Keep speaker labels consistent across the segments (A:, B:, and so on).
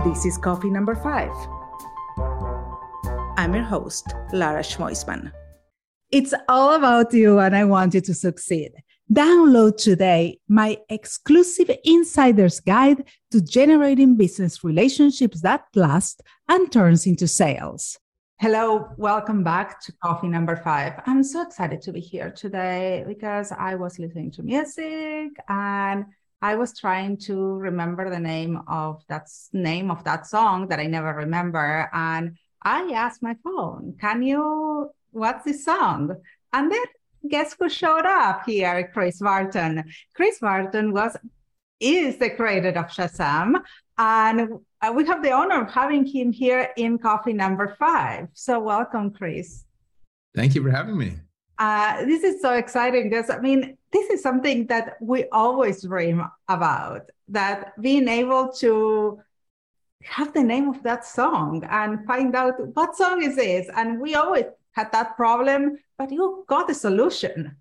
A: This is Coffee Number 5. I'm your host, Lara Schmoisman. It's all about you, and I want you to succeed. Download today my exclusive insider's guide to generating business relationships that last and turns into sales. Hello, welcome back to Coffee Number 5. I'm so excited to be here today because I was listening to music and I was trying to remember the name of that song that I never remember. And I asked my phone, what's this song? And then guess who showed up here? Chris Barton. Chris Barton is the creator of Shazam. And we have the honor of having him here in Coffee Number 5. So welcome, Chris.
B: Thank you for having me.
A: This is so exciting because, this is something that we always dream about, that being able to have the name of that song and find out what song is this. And we always had that problem, but you got a solution.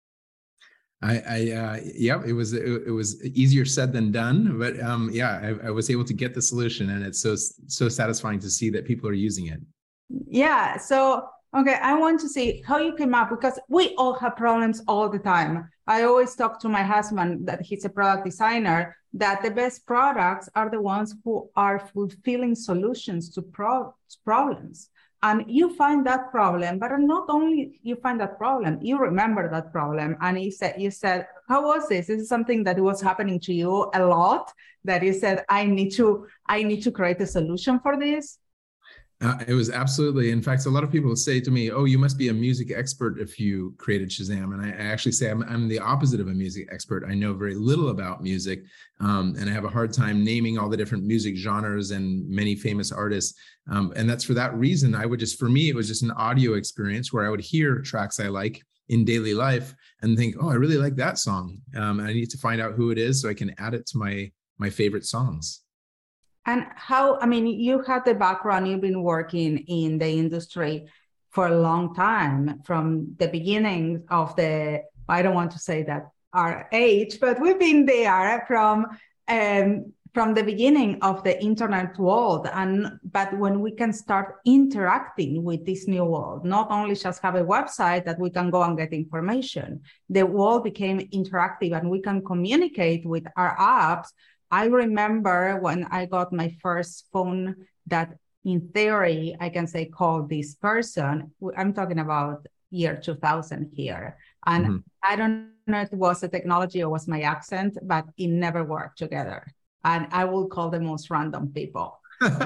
B: It was easier said than done, but I was able to get the solution, and it's so satisfying to see that people are using it.
A: Yeah. So, okay, I want to see how you came up, because we all have problems all the time. I always talk to my husband, that he's a product designer, that the best products are the ones who are fulfilling solutions to problems. And you find that problem, but not only you find that problem, you remember that problem. And you said, how was this? This is something that was happening to you a lot, that you said, I need to create a solution for this.
B: It was absolutely. In fact, a lot of people say to me, oh, you must be a music expert if you created Shazam. And I actually say I'm the opposite of a music expert. I know very little about music, and I have a hard time naming all the different music genres and many famous artists. And that's for that reason. For me, it was just an audio experience where I would hear tracks I like in daily life and think, oh, I really like that song. And I need to find out who it is so I can add it to my favorite songs.
A: And you had the background, you've been working in the industry for a long time, from the beginning of I don't want to say that our age, but we've been there from the beginning of the internet world. But when we can start interacting with this new world, not only just have a website that we can go and get information, the world became interactive and we can communicate with our apps. I remember when I got my first phone that, in theory, I can say called this person. I'm talking about year 2000 here. And I don't know if it was the technology or was my accent, but it never worked together. And I will call the most random people.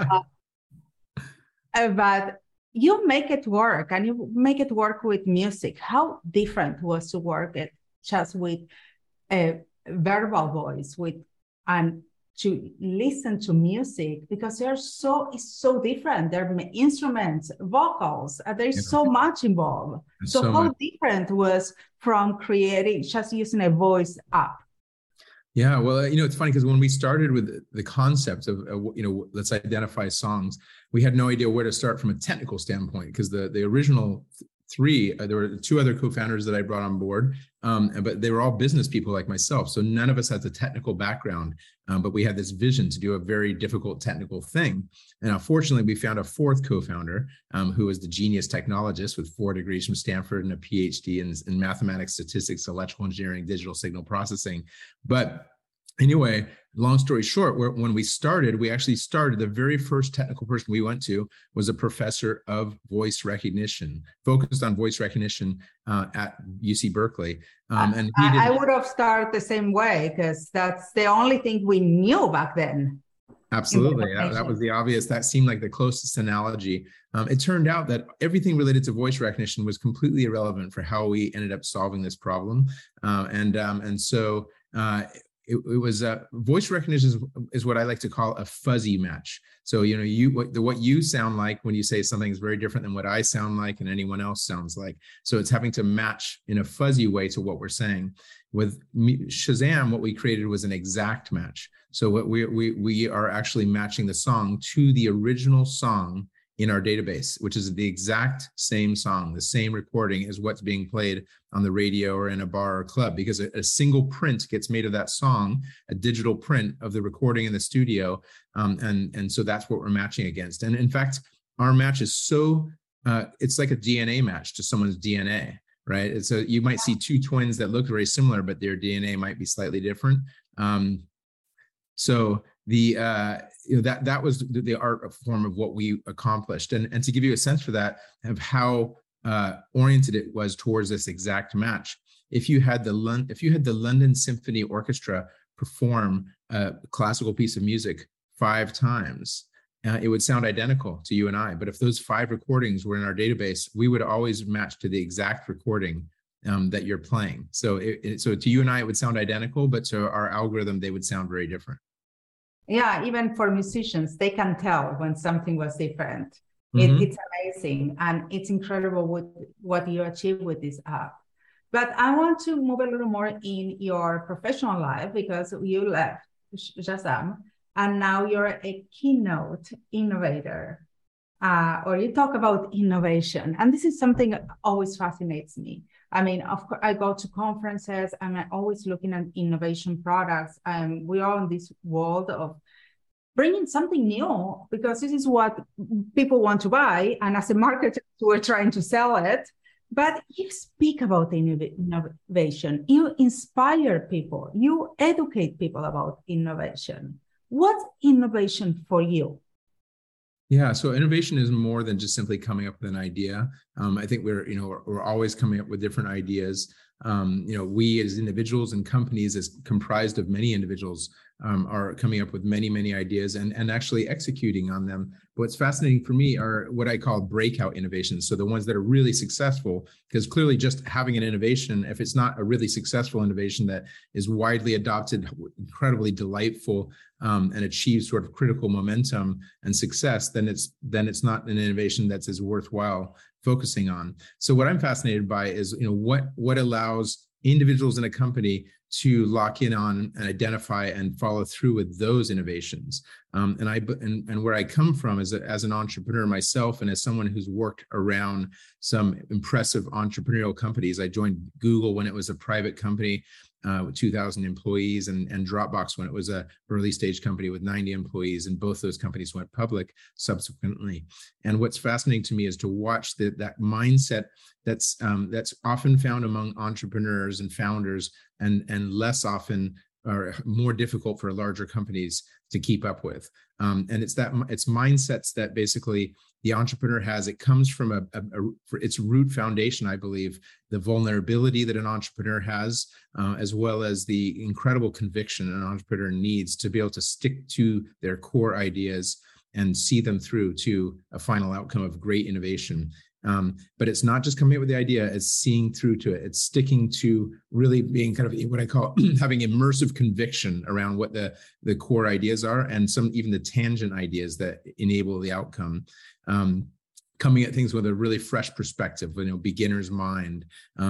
A: But you make it work, and you make it work with music. How different was to work it just with a verbal voice, and to listen to music, because it's so different. There are instruments, vocals, there's so much involved. So how different was from creating, just using a voice app?
B: Yeah, well, it's funny because when we started with the concept of, let's identify songs, we had no idea where to start from a technical standpoint, because the original three, there were two other co-founders that I brought on board, but they were all business people like myself. So none of us had the technical background, but we had this vision to do a very difficult technical thing. And unfortunately, we found a fourth co-founder who was the genius technologist with 4 degrees from Stanford and a PhD in mathematics, statistics, electrical engineering, digital signal processing. But anyway, long story short, when we started, the very first technical person we went to was a professor of voice recognition, focused on voice recognition at UC Berkeley.
A: I would have started the same way, because that's the only thing we knew back then.
B: Absolutely. That was the obvious. That seemed like the closest analogy. It turned out that everything related to voice recognition was completely irrelevant for how we ended up solving this problem. So it was voice recognition is what I like to call a fuzzy match. So, what you sound like when you say something is very different than what I sound like and anyone else sounds like. So it's having to match in a fuzzy way to what we're saying. With Shazam, what we created was an exact match. So what we are actually matching the song to the original song in our database, which is the exact same song, the same recording as what's being played on the radio or in a bar or club, because a single print gets made of that song, a digital print of the recording in the studio. And so that's what we're matching against. And in fact, our match is so, it's like a DNA match to someone's DNA, right? And so you might see two twins that look very similar, but their DNA might be slightly different. So that was the art form of what we accomplished. And to give you a sense for that, of how oriented it was towards this exact match, if you had the London Symphony Orchestra perform a classical piece of music 5 times, it would sound identical to you and I. But if those 5 recordings were in our database, we would always match to the exact recording that you're playing. So so to you and I, it would sound identical, but to our algorithm, they would sound very different.
A: Yeah, even for musicians, they can tell when something was different. It's amazing, and it's incredible what you achieve with this app. But I want to move a little more in your professional life, because you left Shazam, and now you're a keynote innovator, or you talk about innovation. And this is something that always fascinates me. I mean, of course, I go to conferences and I'm always looking at innovation products. And we are in this world of bringing something new, because this is what people want to buy. And as a marketer, we're trying to sell it. But you speak about innovation, you inspire people, you educate people about innovation. What's innovation for you?
B: Yeah, so innovation is more than just simply coming up with an idea. I think we're always coming up with different ideas. We as individuals and companies, as comprised of many individuals, are coming up with many ideas and actually executing on them. But what's fascinating for me are what I call breakout innovations. So the ones that are really successful, because clearly just having an innovation, if it's not a really successful innovation that is widely adopted, incredibly delightful, and achieves sort of critical momentum and success, then it's not an innovation that's as worthwhile focusing on. So what I'm fascinated by is, what allows individuals in a company to lock in on and identify and follow through with those innovations. And where I come from as an entrepreneur myself, and as someone who's worked around some impressive entrepreneurial companies. I joined Google when it was a private company with 2,000 employees, and Dropbox when it was a early stage company with 90 employees, and both those companies went public subsequently. And what's fascinating to me is to watch that mindset that's often found among entrepreneurs and founders, and less often or more difficult for larger companies to keep up with. And it's mindsets that basically the entrepreneur has. It comes from for its root foundation, I believe, the vulnerability that an entrepreneur has, as well as the incredible conviction an entrepreneur needs to be able to stick to their core ideas and see them through to a final outcome of great innovation. But it's not just coming up with the idea, it's seeing through to it. It's sticking to really being kind of what I call having immersive conviction around what the core ideas are, and even the tangent ideas that enable the outcome. Coming at things with a really fresh perspective, beginner's mind,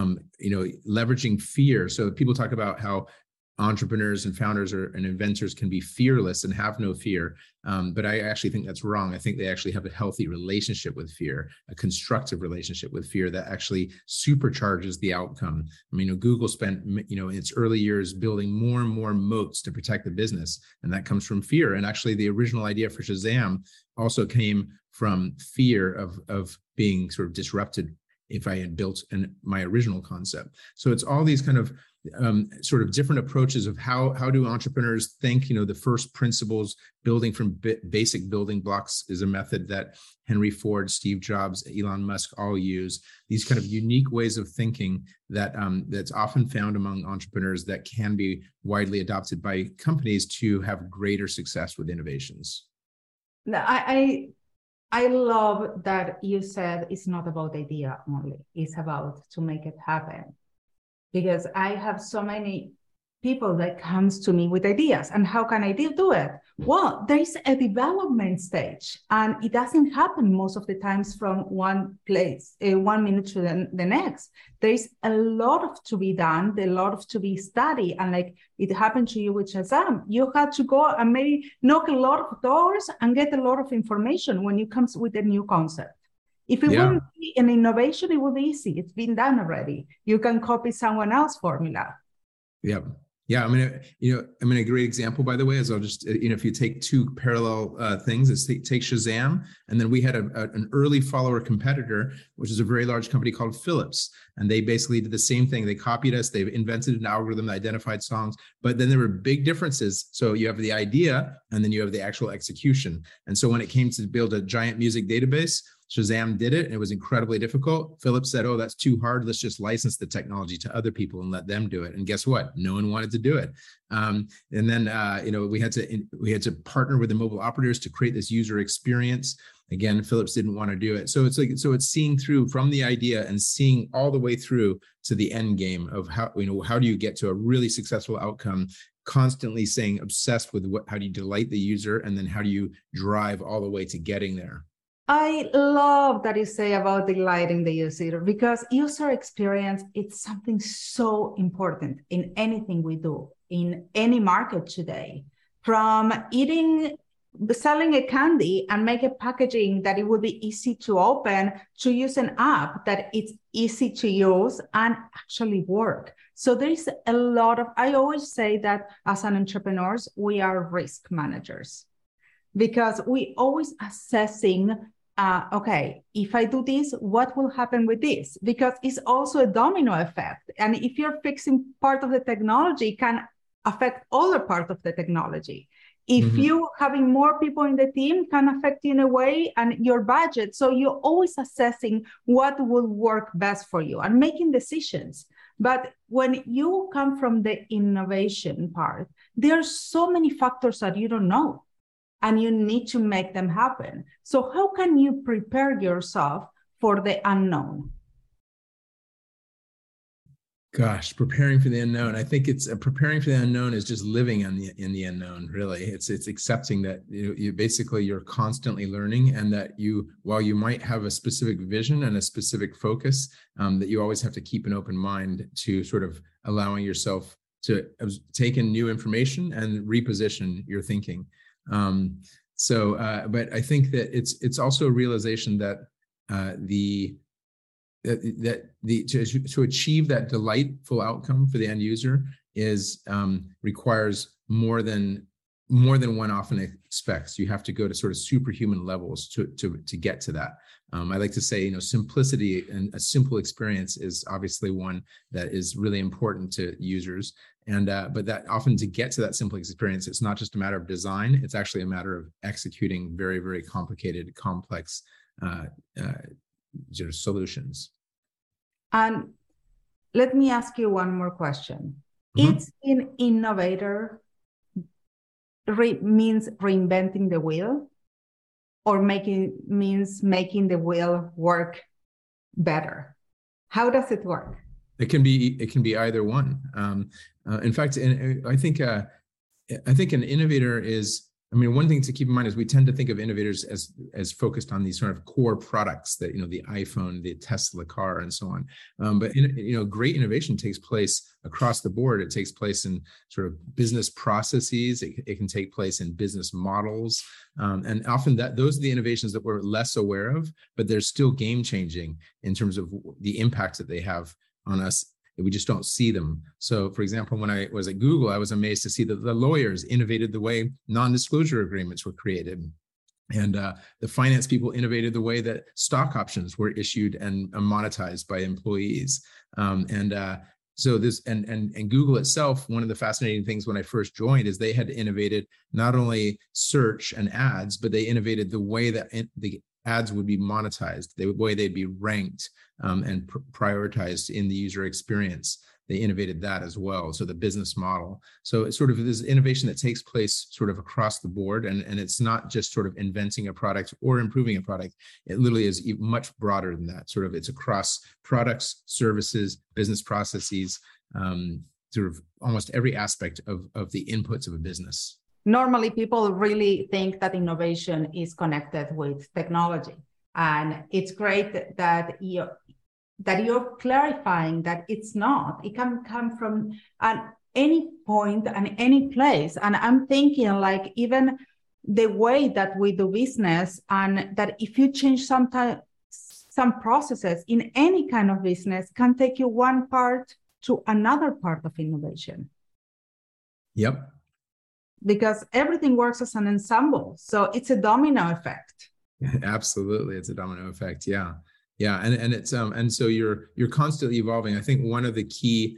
B: leveraging fear. So people talk about how entrepreneurs and founders and inventors can be fearless and have no fear. But I actually think that's wrong. I think they actually have a healthy relationship with fear, a constructive relationship with fear that actually supercharges the outcome. I mean, Google spent, in its early years building more and more moats to protect the business. And that comes from fear. And actually the original idea for Shazam also came from fear of being sort of disrupted if I had built my original concept. So it's all these kind of sort of different approaches of how do entrepreneurs think. The first principles, building from basic building blocks, is a method that Henry Ford, Steve Jobs, Elon Musk all use. These kind of unique ways of thinking that's often found among entrepreneurs that can be widely adopted by companies to have greater success with innovations.
A: I love that you said it's not about the idea only, it's about to make it happen. Because I have so many people that comes to me with ideas. And how can I do it? Well, there is a development stage, and it doesn't happen most of the times from one place, 1 minute to the next. There is a lot of to be done, a lot of to be studied. And like it happened to you with Shazam, you had to go and maybe knock a lot of doors and get a lot of information when you come with a new concept. If it wouldn't be an innovation, it would be easy. It's been done already. You can copy someone else's formula.
B: Yep. Yeah, a great example, by the way, is I'll just, if you take two parallel things, is take Shazam, and then we had an early follower competitor, which is a very large company called Philips, and they basically did the same thing. They copied us. They've invented an algorithm that identified songs, but then there were big differences. So you have the idea, and then you have the actual execution. And so when it came to build a giant music database, Shazam did it, and it was incredibly difficult. Philips said, "Oh, that's too hard. Let's just license the technology to other people and let them do it." And guess what? No one wanted to do it. And then we had to partner with the mobile operators to create this user experience. Again, Philips didn't want to do it. So it's seeing through from the idea and seeing all the way through to the end game of how do you get to a really successful outcome. Constantly staying obsessed with how do you delight the user, and then how do you drive all the way to getting there.
A: I love that you say about delighting the user, because user experience, it's something so important in anything we do, in any market today. From selling a candy and make a packaging that it would be easy to open, to use an app that it's easy to use and actually work. So there is a lot of, I always say that as an entrepreneurs, we are risk managers, because we always assessing, okay, if I do this, what will happen with this? Because it's also a domino effect. And if you're fixing part of the technology, it can affect other part of the technology. If you having more people in the team, can affect you in a way, and your budget. So you're always assessing what will work best for you and making decisions. But when you come from the innovation part, there are so many factors that you don't know, and you need to make them happen. So how can you prepare yourself for the unknown?
B: Gosh, preparing for the unknown. I think it's preparing for the unknown is just living in the unknown. Really, it's accepting that you're constantly learning, and that while you might have a specific vision and a specific focus, that you always have to keep an open mind to sort of allowing yourself to take in new information and reposition your thinking. But I think that it's also a realization that to achieve that delightful outcome for the end user requires more than one often expects. You have to go to sort of superhuman levels to get to that. I like to say, simplicity and a simple experience is obviously one that is really important to users. And but that often, to get to that simple experience, it's not just a matter of design. It's actually a matter of executing very, very complicated, complex solutions.
A: And let me ask you one more question. It's an innovator means reinventing the wheel, or means making the wheel work better? How does it work?
B: It can be either one. In fact, I think an innovator is. One thing to keep in mind is we tend to think of innovators as focused on these sort of core products that, the iPhone, the Tesla car, and so on. But great innovation takes place across the board. It takes place in sort of business processes. It can take place in business models, and often those are the innovations that we're less aware of, but they're still game changing in terms of the impacts that they have on us. We just don't see them. So, for example, when I was at Google, I was amazed to see that the lawyers innovated the way non-disclosure agreements were created. And the finance people innovated the way that stock options were issued and monetized by employees. So this and Google itself, one of the fascinating things when I first joined is they had innovated not only search and ads, but they innovated the way that the ads would be monetized, the way they'd be ranked and prioritized in the user experience. They innovated that as well. So the business model. So it's sort of this innovation that takes place sort of across the board. And it's not just sort of inventing a product or improving a product. It literally is much broader than that. Sort of it's across products, services, business processes. sort of almost every aspect of the inputs of a business.
A: Normally, people really think that innovation is connected with technology. And it's great that you're clarifying that it's not. It can come from any point and any place. And I'm thinking like even the way that we do business, and that if you change some processes in any kind of business, can take you one part to another part of innovation.
B: Yep.
A: Because everything works as an ensemble. So it's a domino effect.
B: Absolutely. It's a domino effect. Yeah. Yeah. And it's, and so you're constantly evolving. I think one of the key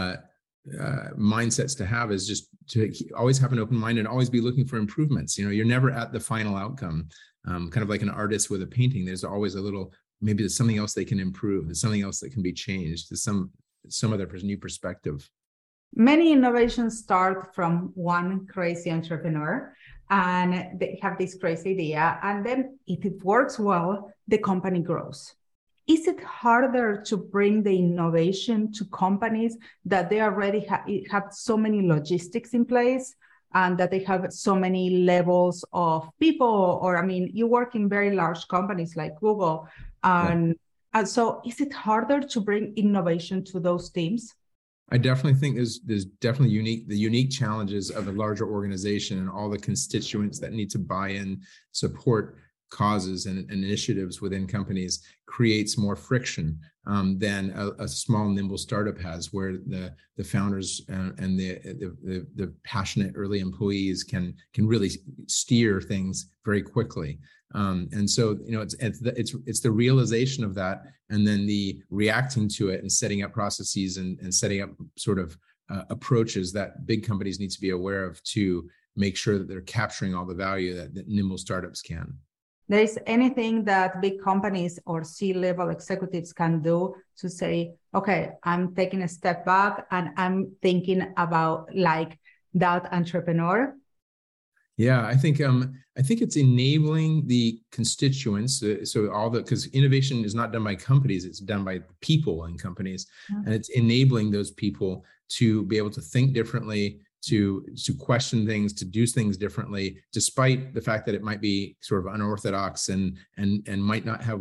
B: mindsets to have is just to always have an open mind and always be looking for improvements. You're never at the final outcome. Kind of like an artist with a painting, there's always a little, maybe there's something else they can improve. There's something else that can be changed. There's some other new perspective.
A: Many innovations start from one crazy entrepreneur, and they have this crazy idea. And then if it works well, the company grows. Is it harder to bring the innovation to companies that they already have so many logistics in place, and that they have so many levels of people? Or, I mean, you work in very large companies like Google. And so is it harder to bring innovation to those teams?
B: I definitely think there's definitely the unique challenges of a larger organization and all the constituents that need to buy in, support causes and initiatives within companies creates more friction than a small nimble startup has, where the founders and the passionate early employees can really steer things very quickly. And so, it's the realization of that, and then the reacting to it and setting up processes and setting up sort of approaches that big companies need to be aware of to make sure that they're capturing all the value that nimble startups can.
A: There is anything that big companies or C-level executives can do to say, okay, I'm taking a step back and I'm thinking about like that entrepreneur?
B: Yeah, I think it's enabling the constituents. Because innovation is not done by companies, it's done by people in companies, and it's enabling those people to be able to think differently, to question things, to do things differently, despite the fact that it might be sort of unorthodox and might not have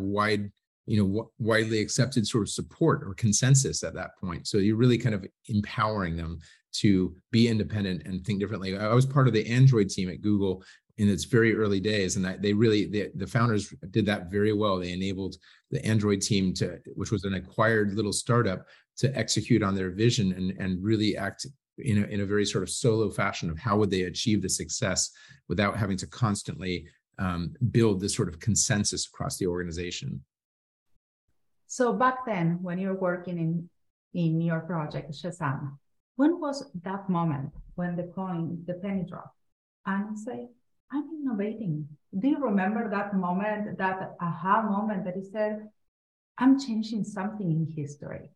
B: widely accepted sort of support or consensus at that point. So you're really kind of empowering them to be independent and think differently. I was part of the Android team at Google in its very early days, and the founders did that very well. They enabled the Android team which was an acquired little startup, to execute on their vision and really act in a very sort of solo fashion of how would they achieve the success without having to constantly build this sort of consensus across the organization.
A: So back then, when you're working in your project, Shazam, when was that moment when the penny dropped and say, I'm innovating? Do you remember that moment, that aha moment that you said, I'm changing something in history?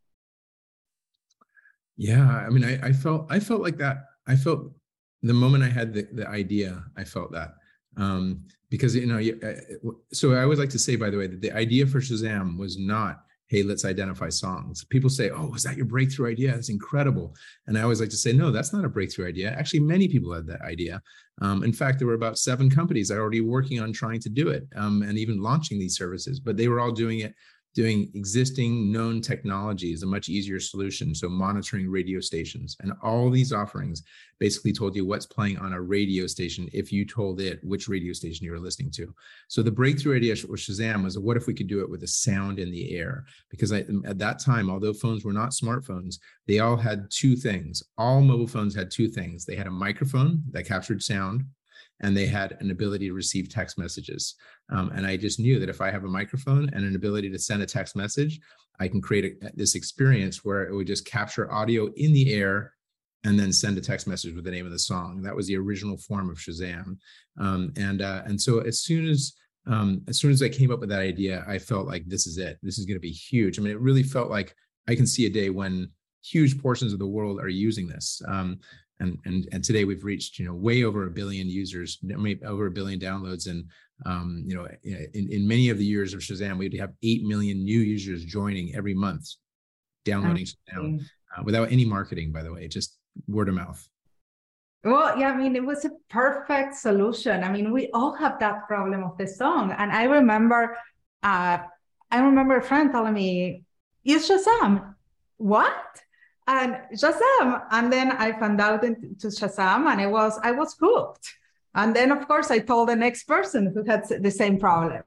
A: Yeah,
B: I mean, I felt like that. I felt the moment I had the idea, I felt that. Because, so I always like to say, by the way, that the idea for Shazam was not, hey, let's identify songs. People say, oh, was that your breakthrough idea? That's incredible. And I always like to say, no, that's not a breakthrough idea. Actually, many people had that idea. In fact, there were about 7 companies that are already working on trying to do it, and even launching these services, but they were all doing existing known technologies, a much easier solution. So monitoring radio stations, and all these offerings basically told you what's playing on a radio station if you told it which radio station you were listening to. So the breakthrough idea with Shazam was, what if we could do it with a sound in the air? Because at that time, although phones were not smartphones, they all had 2 things. All mobile phones had 2 things. They had a microphone that captured sound, and they had an ability to receive text messages. And I just knew that if I have a microphone and an ability to send a text message, I can create this experience where it would just capture audio in the air and then send a text message with the name of the song. That was the original form of Shazam. And so as soon as I came up with that idea, I felt like this is it. This is going to be huge. I mean, it really felt like I can see a day when huge portions of the world are using this. And today we've reached, way over 1 billion users, over 1 billion downloads. And, in many of the years of Shazam, we'd have 8 million new users joining every month, downloading Shazam. without any marketing, by the way, just word of mouth.
A: Well, yeah, I mean, it was a perfect solution. I mean, we all have that problem of the song. And I remember a friend telling me, use Shazam. What? And Shazam. And then I found out into Shazam, and I was hooked. And then, of course, I told the next person who had the same problem.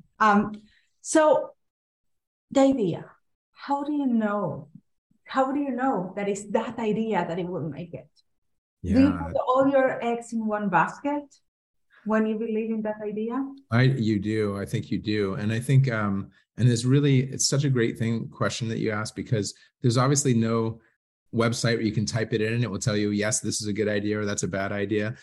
A: So the idea, how do you know? How do you know that it's that idea that it will make it?
B: Yeah.
A: Do you put all your eggs in one basket when you believe in that idea?
B: You do. I think you do. And I think, and it's such a great question that you asked, because there's obviously no website where you can type it in and it will tell you, yes, this is a good idea or that's a bad idea.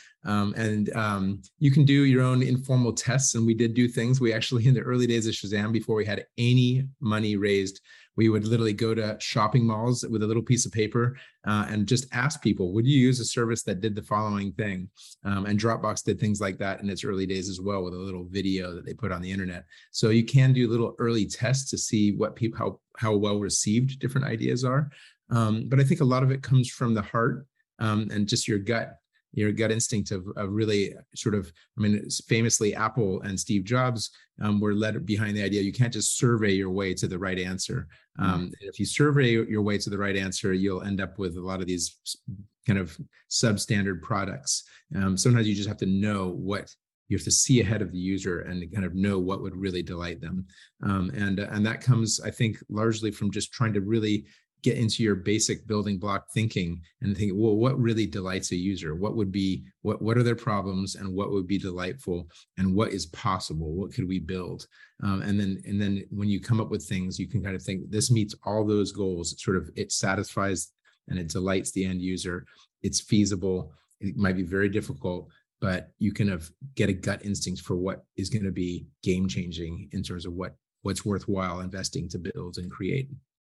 B: You can do your own informal tests. And we did do things. We actually, in the early days of Shazam, before we had any money raised, we would literally go to shopping malls with a little piece of paper and just ask people, would you use a service that did the following thing? And Dropbox did things like that in its early days as well, with a little video that they put on the internet. So you can do little early tests to see what people, how well received different ideas are. But I think a lot of it comes from the heart and just your gut instinct of really sort of, I mean, famously Apple and Steve Jobs were led behind the idea you can't just survey your way to the right answer. If you survey your way to the right answer, you'll end up with a lot of these kind of substandard products. Sometimes you just have to know you have to see ahead of the user and kind of know what would really delight them. And that comes, I think, largely from just trying to really get into your basic building block thinking and think, well, what really delights a user? What are their problems, and what would be delightful, and what is possible? What could we build? And then when you come up with things, you can kind of think, this meets all those goals. It satisfies and it delights the end user. It's feasible. It might be very difficult, but you kind of get a gut instinct for what is going to be game changing in terms of what's worthwhile investing to build and create.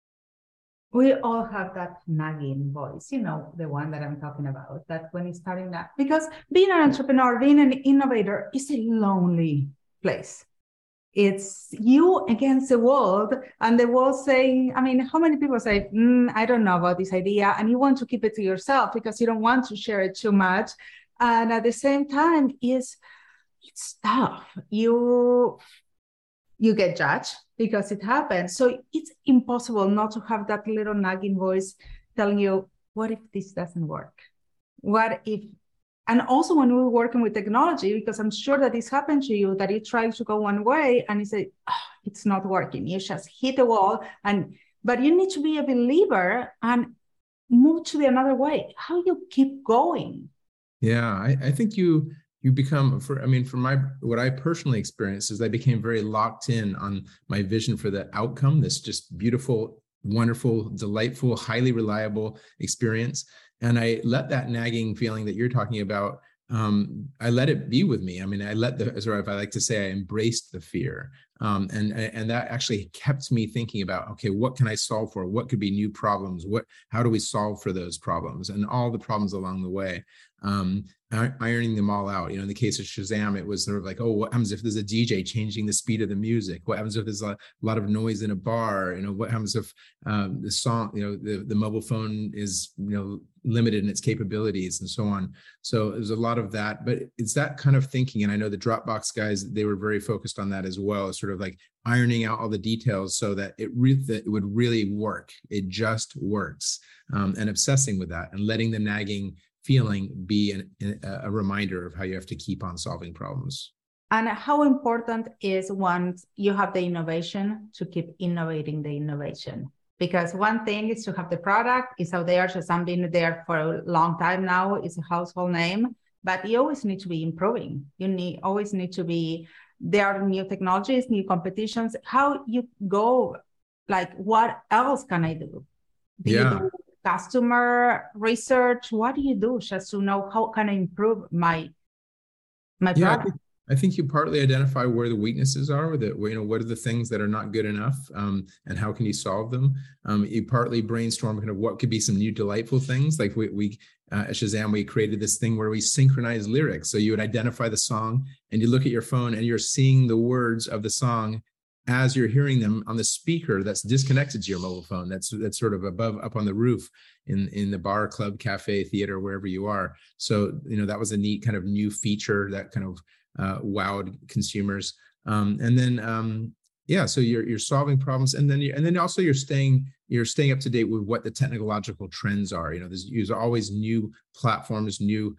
A: We all have that nagging voice, the one that I'm talking about, that when it's starting that, because being an entrepreneur, being an innovator is a lonely place. It's you against the world, and the world saying, I mean, how many people say, I don't know about this idea, and you want to keep it to yourself because you don't want to share it too much. And at the same time, it's tough. You get judged because it happens. So it's impossible not to have that little nagging voice telling you, what if this doesn't work? What if? And also when we're working with technology, because I'm sure that this happened to you, that you try to go one way and you say, it's not working. You just hit the wall. But you need to be a believer and move to the another way. How you keep going?
B: Yeah, I think you become, what I personally experienced is I became very locked in on my vision for the outcome, this just beautiful, wonderful, delightful, highly reliable experience. And I let that nagging feeling that you're talking about, I let it be with me. I mean, I like to say, I embraced the fear. And that actually kept me thinking about, okay, what can I solve for? What could be new problems? How do we solve for those problems? And all the problems along the way. Ironing them all out. In the case of Shazam, it was sort of like, oh, what happens if there's a DJ changing the speed of the music? What happens if there's a lot of noise in a bar? What happens if the song, the mobile phone is, limited in its capabilities and so on. So there's a lot of that, but it's that kind of thinking. And I know the Dropbox guys, they were very focused on that as well, sort of like ironing out all the details so that it would really work. It just works. And obsessing with that and letting the nagging feeling be a reminder of how you have to keep on solving problems.
A: And how important is, once you have the innovation, to keep innovating the innovation? Because one thing is to have the product, it's out there, Shazam been there for a long time now, it's a household name, but you always need to be improving. Always need to be, there are new technologies, new competitions. How you go, like, what else can I do? Do you do customer research? What do you do just to know how can I improve my product?
B: I think you partly identify where the weaknesses are, what are the things that are not good enough, and how can you solve them? You partly brainstorm kind of what could be some new delightful things. Like we at Shazam, we created this thing where we synchronize lyrics. So you would identify the song and you look at your phone and you're seeing the words of the song as you're hearing them on the speaker that's disconnected to your mobile phone, that's sort of up on the roof in the bar, club, cafe, theater, wherever you are. So, that was a neat kind of new feature that kind of wowed consumers. So you're solving problems, and then also you're staying up to date with what the technological trends are. There's always new platforms, new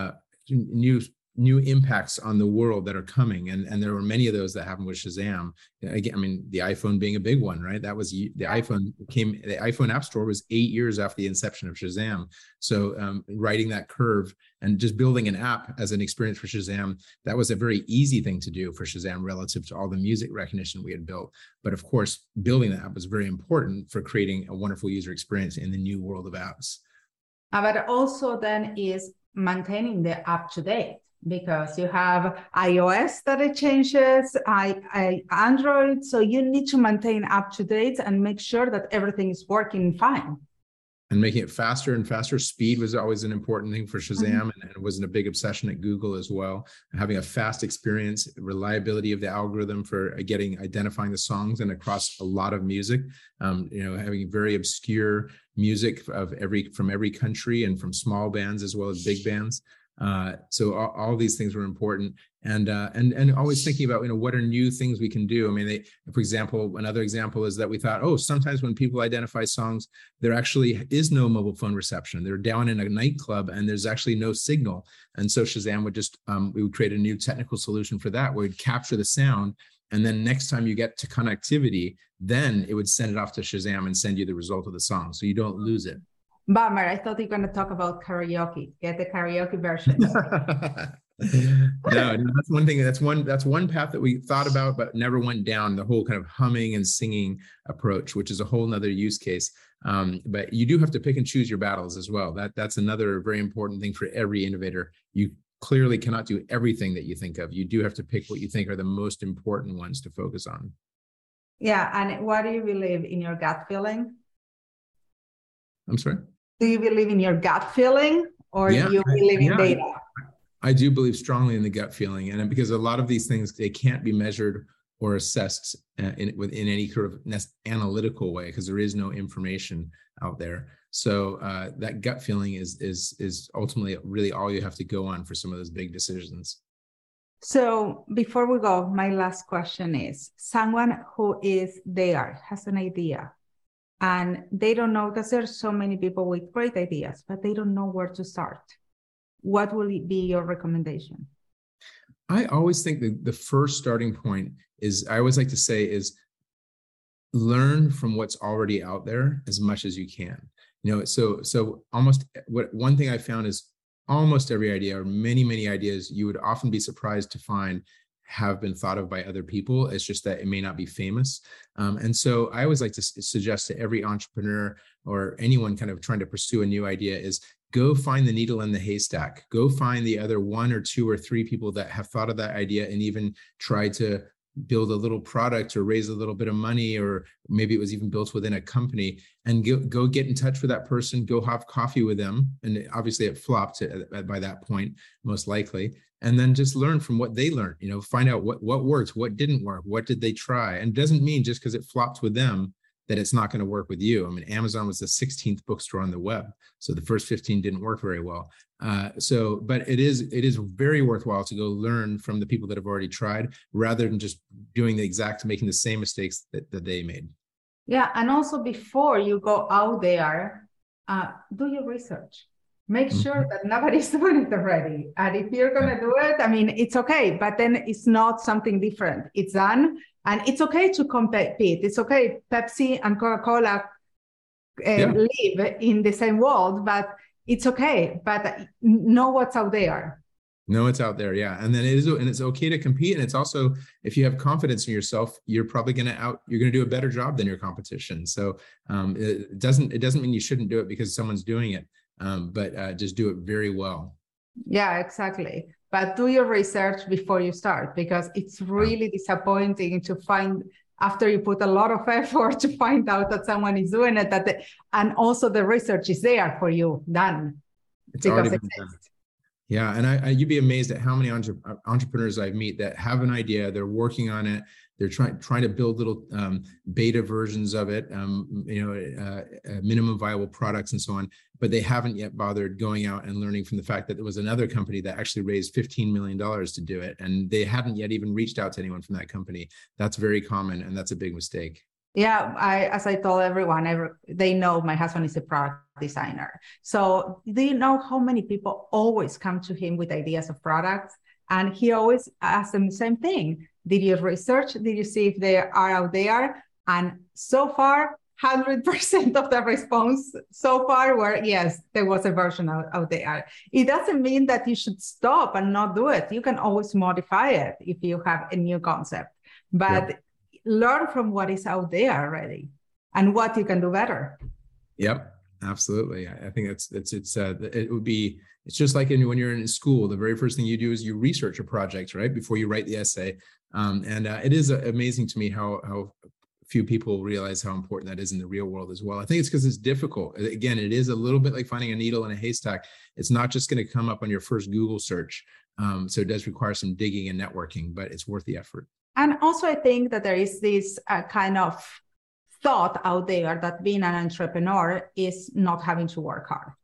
B: impacts on the world that are coming, and there were many of those that happened with Shazam. Again, I mean, the iPhone being a big one, right? That was the iPhone App Store was 8 years after the inception of Shazam. So riding that curve and just building an app as an experience for Shazam, that was a very easy thing to do for Shazam relative to all the music recognition we had built. But of course, building the app was very important for creating a wonderful user experience in the new world of apps.
A: But also then is maintaining the up to date, because you have iOS that it changes, Android, so you need to maintain up to date and make sure that everything is working fine.
B: And making it faster and faster. Speed was always an important thing for Shazam, and it wasn't a big obsession at Google as well. Having a fast experience, reliability of the algorithm for identifying the songs and across a lot of music. Having very obscure music from every country and from small bands as well as big bands. So all these things were important, and always thinking about what are new things we can do. I mean, for example, another example is that we thought, sometimes when people identify songs, there actually is no mobile phone reception. They're down in a nightclub and there's actually no signal, and so Shazam would just we would create a new technical solution for that, where we'd capture the sound, and then next time you get to connectivity, then it would send it off to Shazam and send you the result of the song, so you don't lose it.
A: Bummer, I thought you were going to talk about karaoke. Get the karaoke version.
B: No, that's one thing. That's one path that we thought about, but never went down, the whole kind of humming and singing approach, which is a whole nother use case. But you do have to pick and choose your battles as well. That's another very important thing for every innovator. You clearly cannot do everything that you think of. You do have to pick what you think are the most important ones to focus on.
A: Yeah. And what do you believe in your gut feeling?
B: I'm sorry?
A: Do you believe in your gut feeling, or do you believe in data?
B: I do believe strongly in the gut feeling, and because a lot of these things, they can't be measured or assessed in any sort of analytical way, because there is no information out there. So that gut feeling is ultimately really all you have to go on for some of those big decisions. So
A: before we go, my last question is, someone who is there, has an idea, and they don't know, because there's so many people with great ideas, but they don't know where to start. What will be your recommendation?
B: I always think that the first starting point is, I always like to say, is learn from what's already out there as much as you can. So one thing I found is almost every idea, or many ideas, you would often be surprised to find have been thought of by other people. It's just that it may not be famous. And so I always like to suggest to every entrepreneur or anyone kind of trying to pursue a new idea is go find the needle in the haystack. Go find the other 1 or 2 or 3 people that have thought of that idea and even tried to build a little product or raise a little bit of money, or maybe it was even built within a company, and go get in touch with that person, go have coffee with them. And obviously it flopped by that point, most likely. And then just learn from what they learned, find out what worked, what didn't work, what did they try. And it doesn't mean just because it flopped with them that it's not going to work with you. I mean, Amazon was the 16th bookstore on the web, so the first 15 didn't work very well. But it is very worthwhile to go learn from the people that have already tried, rather than just making the same mistakes that they made.
A: Yeah, and also before you go out there, do your research. Make sure that nobody's doing it already. And if you're going to do it, I mean, it's okay, but then it's not something different. It's done. And it's okay to compete. It's okay. Pepsi and Coca-Cola live in the same world, but it's okay. But know what's out there.
B: Know what's out there, yeah. And then it's okay to compete. And it's also, if you have confidence in yourself, you're probably you're going to do a better job than your competition. So it doesn't mean you shouldn't do it because someone's doing it, but just do it very well.
A: Yeah, exactly. But do your research before you start, because it's really disappointing to find, after you put a lot of effort, to find out that someone is doing it, and also the research is there for you done.
B: It's already been done. Yeah, and you'd be amazed at how many entrepreneurs I meet that have an idea, they're working on it, they're trying to build little beta versions of it, minimum viable products and so on, but they haven't yet bothered going out and learning from the fact that there was another company that actually raised $15 million to do it, and they haven't yet even reached out to anyone from that company. That's very common, and that's a big mistake.
A: Yeah, as I told everyone, they know my husband is a product designer. So do you know how many people always come to him with ideas of products? And he always asks them the same thing. Did you research? Did you see if they are out there? And so far, 100% of the response so far were, yes, there was a version out there. It doesn't mean that you should stop and not do it. You can always modify it if you have a new concept. But yep. Learn from what is out there already and what you can do better.
B: Yep, absolutely. I think it's just like when you're in school, the very first thing you do is you research a project, right? Before you write the essay. It is amazing to me how few people realize how important that is in the real world as well. I think it's because it's difficult. Again, it is a little bit like finding a needle in a haystack. It's not just going to come up on your first Google search. So it does require some digging and networking, but it's worth the effort.
A: And also, I think that there is this kind of thought out there that being an entrepreneur is not having to work hard.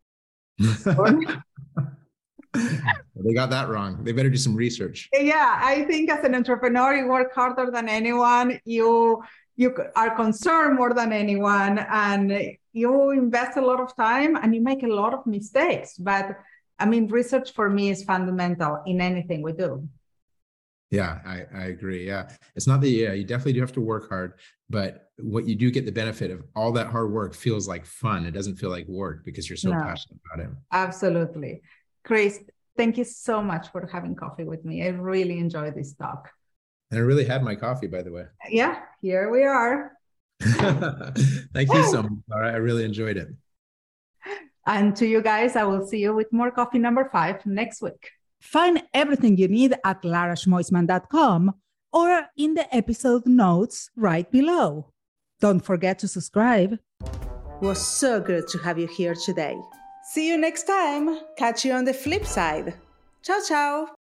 B: They got that wrong. They better do some research.
A: Yeah, I think as an entrepreneur, you work harder than anyone. You are concerned more than anyone, and you invest a lot of time and you make a lot of mistakes. But I mean, research for me is fundamental in anything we do.
B: Yeah, I agree. Yeah. It's not you definitely do have to work hard, but what you do get the benefit of all that hard work feels like fun. It doesn't feel like work because you're so passionate about it.
A: Absolutely. Chris, thank you so much for having coffee with me. I really enjoyed this talk.
B: And I really had my coffee, by the way.
A: Yeah, here we are.
B: Thank you so much, Laura. I really enjoyed it.
A: And to you guys, I will see you with more coffee number 5 next week. Find everything you need at laraschmoisman.com or in the episode notes right below. Don't forget to subscribe. It was so good to have you here today. See you next time. Catch you on the flip side. Ciao, ciao.